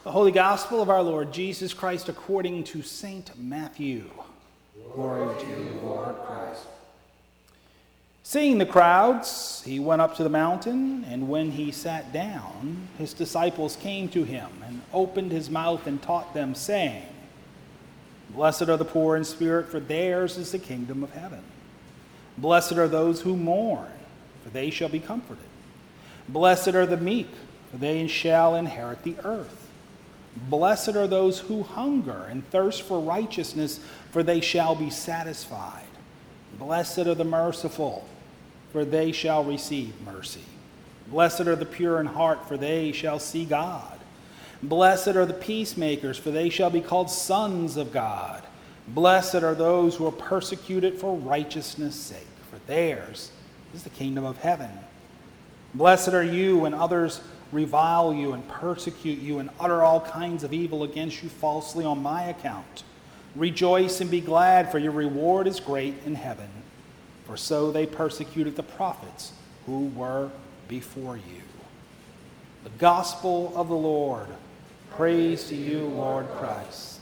The Holy Gospel of our Lord Jesus Christ according to St. Matthew. Glory to you, Lord Christ. Seeing the crowds, he went up to the mountain, and when he sat down, his disciples came to him and opened his mouth and taught them, saying, Blessed are the poor in spirit, for theirs is the kingdom of heaven. Blessed are those who mourn, for they shall be comforted. Blessed are the meek, for they shall inherit the earth. Blessed are those who hunger and thirst for righteousness, for they shall be satisfied. Blessed are the merciful, for they shall receive mercy. Blessed are the pure in heart, for they shall see God. Blessed are the peacemakers, for they shall be called sons of God. Blessed are those who are persecuted for righteousness' sake, for theirs is the kingdom of heaven. Blessed are you when others revile you and persecute you and utter all kinds of evil against you falsely on my account. Rejoice and be glad, for your reward is great in heaven. For so they persecuted the prophets who were before you. The Gospel of the Lord. Praise to you, Lord Christ.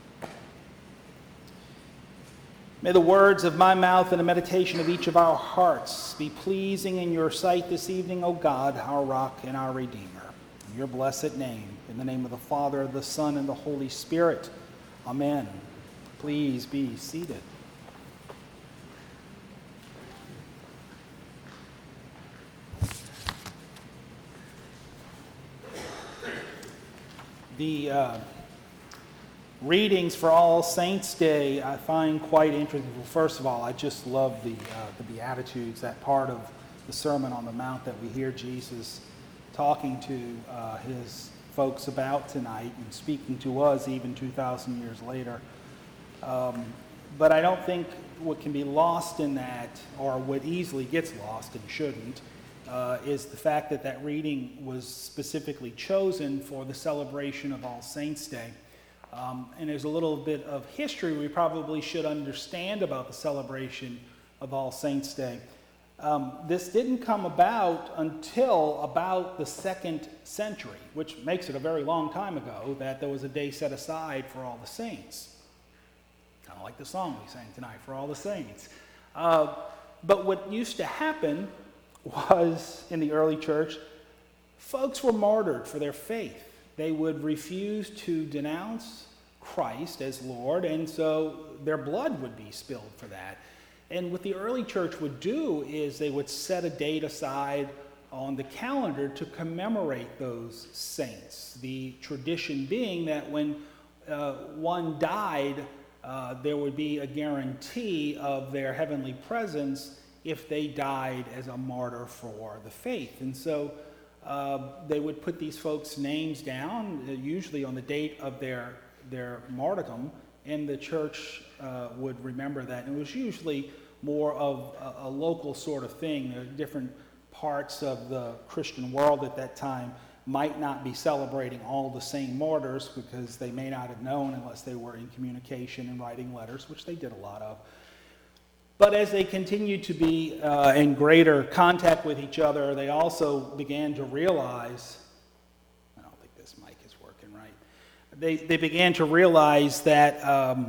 May the words of my mouth and the meditation of each of our hearts be pleasing in your sight this evening, O God, our rock and our Redeemer. In your blessed name, in the name of the Father, the Son, and the Holy Spirit. Amen. Please be seated. The readings for All Saints' Day I find quite interesting. Well, first of all, I just love the Beatitudes, that part of the Sermon on the Mount that we hear Jesus talking to his folks about tonight and speaking to us even 2,000 years later. But I don't think what can be lost in that, or what easily gets lost and shouldn't, is the fact that that reading was specifically chosen for the celebration of All Saints' Day. And there's a little bit of history we probably should understand about the celebration of All Saints' Day. This didn't come about until about the 2nd century, which makes it a very long time ago that there was a day set aside for all the saints. Kind of like the song we sang tonight, For All the Saints. But what used to happen was, in the early church, folks were martyred for their faith. They would refuse to denounce Christ as Lord, and so their blood would be spilled for that. And what the early church would do is they would set a date aside on the calendar to commemorate those saints. The tradition being that when one died, there would be a guarantee of their heavenly presence if they died as a martyr for the faith. And so they would put these folks' names down, usually on the date of their martyrdom, and the church would remember that. And it was usually more of a local sort of thing. Different parts of the Christian world at that time might not be celebrating all the same martyrs because they may not have known unless they were in communication and writing letters, which they did a lot of. But as they continued to be in greater contact with each other, they also began to realize, I don't think this mic is working right, they began to realize that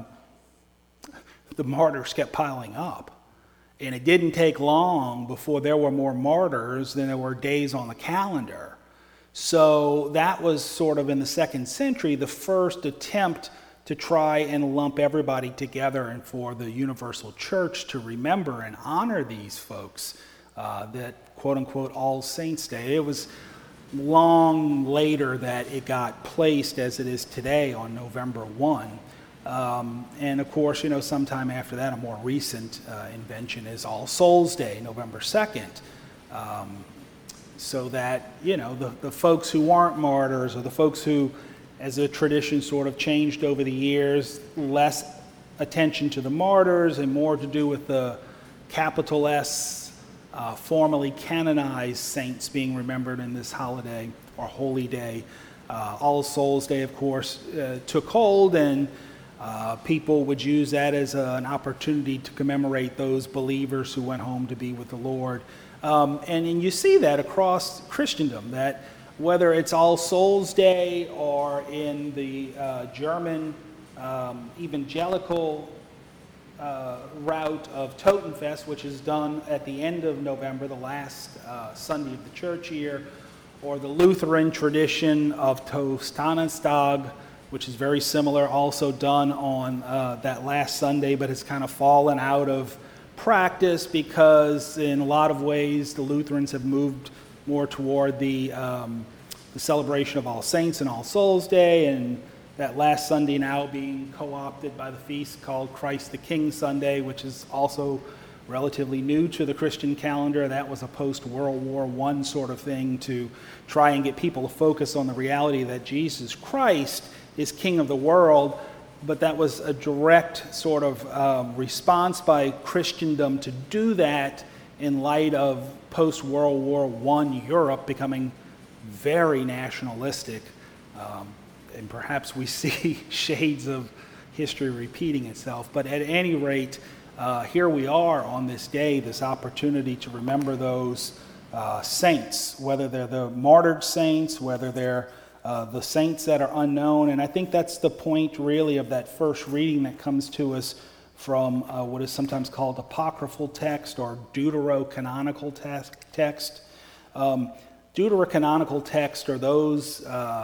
the martyrs kept piling up. And it didn't take long before there were more martyrs than there were days on the calendar. So that was sort of in the 2nd century, the first attempt to try and lump everybody together and for the universal church to remember and honor these folks, that quote-unquote All Saints' Day. It was long later that it got placed as it is today on November 1. And of course, sometime after that, a more recent invention is All Souls' Day, November 2nd. So that, the folks who aren't martyrs, or the folks who, as a tradition sort of changed over the years, less attention to the martyrs and more to do with the capital S, formally canonized saints being remembered in this holiday or holy day. All Souls' Day, of course, took hold, and people would use that as an opportunity to commemorate those believers who went home to be with the Lord. And you see that across Christendom, that whether it's All Souls Day or in the German evangelical route of Totenfest, which is done at the end of November, the last Sunday of the church year, or the Lutheran tradition of Toastannestag, which is very similar, also done on that last Sunday, but has kind of fallen out of practice because in a lot of ways the Lutherans have moved more toward the celebration of All Saints and All Souls Day, and that last Sunday now being co-opted by the feast called Christ the King Sunday, which is also relatively new to the Christian calendar. That was a post-World War I sort of thing to try and get people to focus on the reality that Jesus Christ is King of the world, but that was a direct sort of response by Christendom to do that in light of post-World War I Europe becoming very nationalistic. And perhaps we see shades of history repeating itself. But at any rate, here we are on this day, this opportunity to remember those saints, whether they're the martyred saints, whether they're the saints that are unknown. And I think that's the point really of that first reading that comes to us from what is sometimes called apocryphal text or deuterocanonical text. Deuterocanonical text are those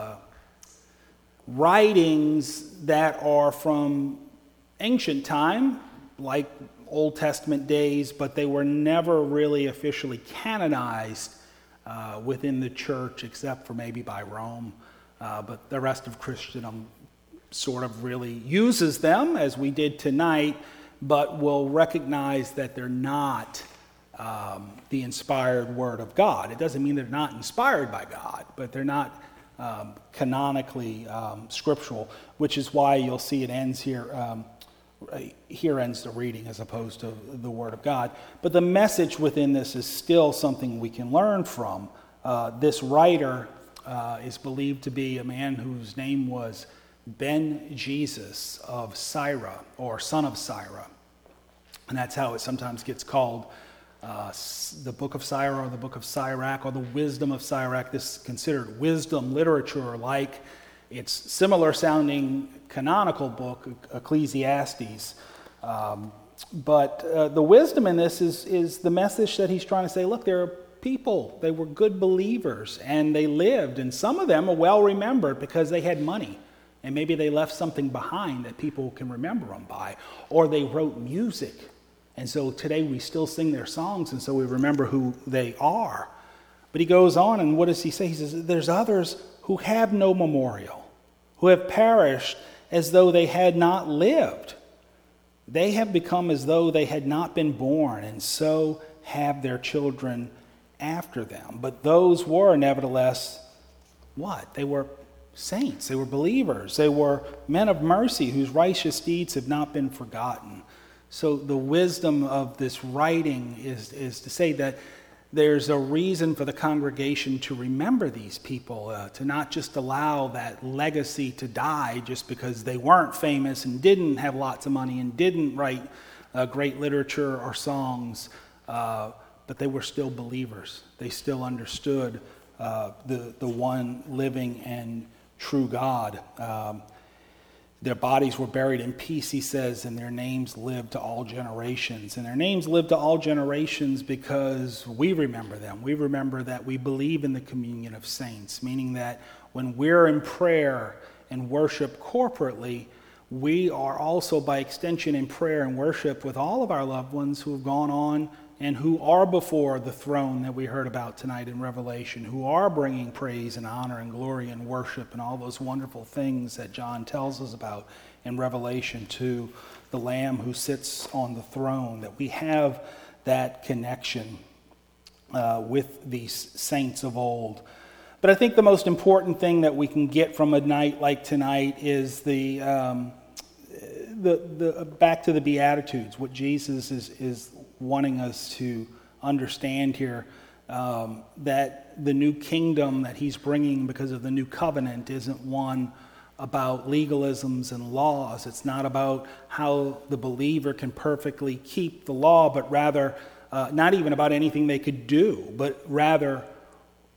writings that are from ancient time, like Old Testament days, but they were never really officially canonized within the church except for maybe by Rome. But the rest of Christendom sort of really uses them, as we did tonight, but will recognize that they're not the inspired Word of God. It doesn't mean they're not inspired by God, but they're not canonically scriptural, which is why you'll see it ends here. Here ends the reading as opposed to the Word of God. But the message within this is still something we can learn from. This writer is believed to be a man whose name was Ben Jesus of Sirah, or son of Sirah. And that's how it sometimes gets called. The Book of Sirah or the Book of Sirach or the Wisdom of Sirach. This is considered wisdom literature, like its similar sounding canonical book, Ecclesiastes. But the wisdom in this is the message that he's trying to say, look, there are people, they were good believers, and they lived, and some of them are well remembered because they had money, and maybe they left something behind that people can remember them by, or they wrote music. And so today we still sing their songs, and so we remember who they are. But he goes on, and what does he say? He says, there's others who have no memorial, who have perished as though they had not lived. They have become as though they had not been born, and so have their children after them. But those were nevertheless, what? They were saints, they were believers, they were men of mercy whose righteous deeds have not been forgotten. So the wisdom of this writing is to say that there's a reason for the congregation to remember these people, to not just allow that legacy to die just because they weren't famous and didn't have lots of money and didn't write great literature or songs, but they were still believers. They still understood the one living and true God. Their bodies were buried in peace, he says, and their names lived to all generations. And their names lived to all generations because we remember them. We remember that we believe in the communion of saints, meaning that when we're in prayer and worship corporately, we are also by extension in prayer and worship with all of our loved ones who have gone on and who are before the throne that we heard about tonight in Revelation, who are bringing praise and honor and glory and worship and all those wonderful things that John tells us about in Revelation to the Lamb who sits on the throne, that we have that connection with these saints of old. But I think the most important thing that we can get from a night like tonight is the back to the Beatitudes, what Jesus is wanting us to understand here, that the new kingdom that he's bringing because of the new covenant isn't one about legalisms and laws. It's not about how the believer can perfectly keep the law, but rather not even about anything they could do, but rather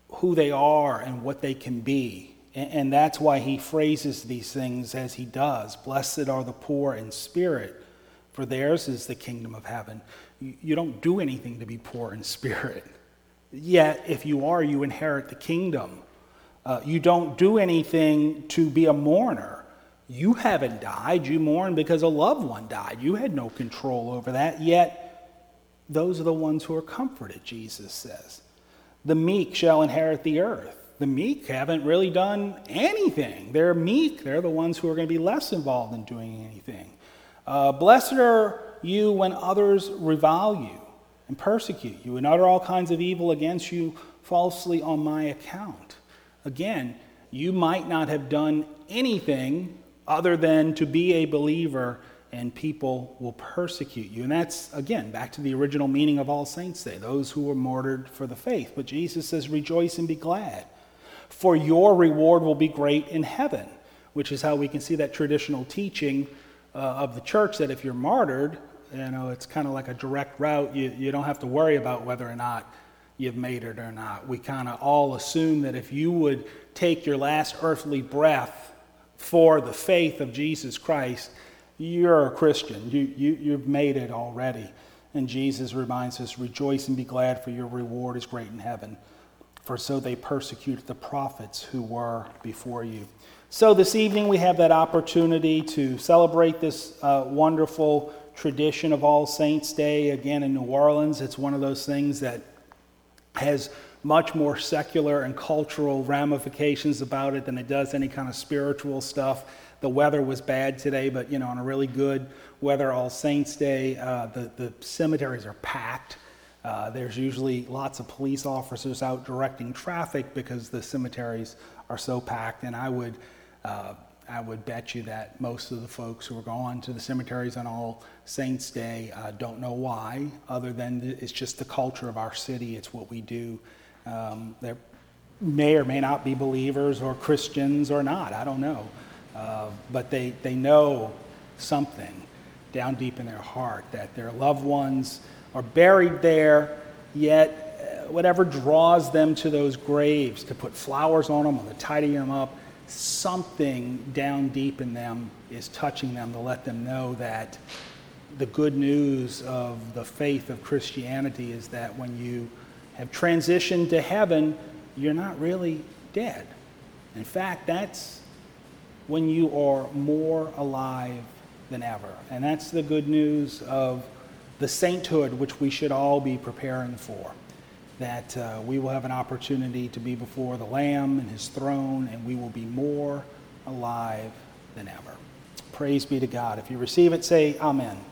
who they are and what they can be. And that's why he phrases these things as he does. Blessed are the poor in spirit, for theirs is the kingdom of heaven. You don't do anything to be poor in spirit. Yet, if you are, you inherit the kingdom. You don't do anything to be a mourner. You haven't died. You mourn because a loved one died. You had no control over that. Yet, those are the ones who are comforted, Jesus says. The meek shall inherit the earth. The meek haven't really done anything. They're meek. They're the ones who are going to be less involved in doing anything. Blessed are you when others revile you and persecute you and utter all kinds of evil against you falsely on my account. Again, you might not have done anything other than to be a believer, and people will persecute you. And that's, again, back to the original meaning of All Saints' Day, those who were martyred for the faith. But Jesus says, rejoice and be glad, for your reward will be great in heaven, which is how we can see that traditional teaching of the church that if you're martyred, it's kind of like a direct route. You don't have to worry about whether or not you've made it or not. We kind of all assume that if you would take your last earthly breath for the faith of Jesus Christ, you're a Christian. You've made it already. And Jesus reminds us, rejoice and be glad, for your reward is great in heaven. For so they persecuted the prophets who were before you. So this evening we have that opportunity to celebrate this wonderful tradition of All Saints' Day again in New Orleans. It's one of those things that has much more secular and cultural ramifications about it than it does any kind of spiritual stuff. The weather was bad today, but on a really good weather All Saints' Day, the cemeteries are packed. There's usually lots of police officers out directing traffic because the cemeteries are so packed. And I would bet you that most of the folks who are going to the cemeteries on All Saints' Day don't know why, other than it's just the culture of our city. It's what we do. There may or may not be believers or Christians or not. I don't know. But they know something down deep in their heart, that their loved ones are buried there, yet whatever draws them to those graves, to put flowers on them or to tidy them up, something down deep in them is touching them to let them know that the good news of the faith of Christianity is that when you have transitioned to heaven, you're not really dead. In fact, that's when you are more alive than ever. And that's the good news of the sainthood which we should all be preparing for. That we will have an opportunity to be before the Lamb and his throne, and we will be more alive than ever. Praise be to God. If you receive it, say amen.